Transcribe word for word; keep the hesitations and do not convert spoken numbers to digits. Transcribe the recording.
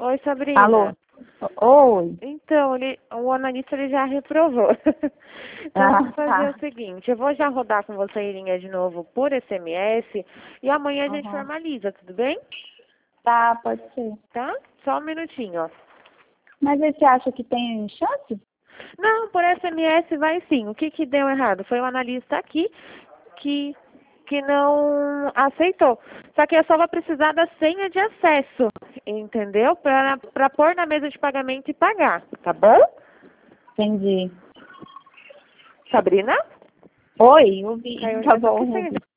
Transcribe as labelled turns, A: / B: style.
A: Oi, Sabrina.
B: Alô? Oi.
A: Então, ele, o analista ele já reprovou. Então,
B: Ah,
A: vamos fazer
B: tá.
A: o seguinte, eu vou já rodar com você em linha de novo por S M S e amanhã a gente
B: Uhum.
A: formaliza, tudo bem?
B: Tá, pode ser.
A: Tá? Só um minutinho, ó.
B: Mas aí você acha que tem chance?
A: Não, por S M S vai sim. O que que deu errado? Foi o analista aqui que, que não aceitou. Só que eu só vou precisar da senha de acesso, entendeu? Para para pôr na mesa de pagamento e pagar, tá bom?
B: Entendi.
A: Sabrina?
B: Oi, ouvi.
A: Caiu
B: Tá
A: já. O que
B: bom,
A: senha de
B: ouvi.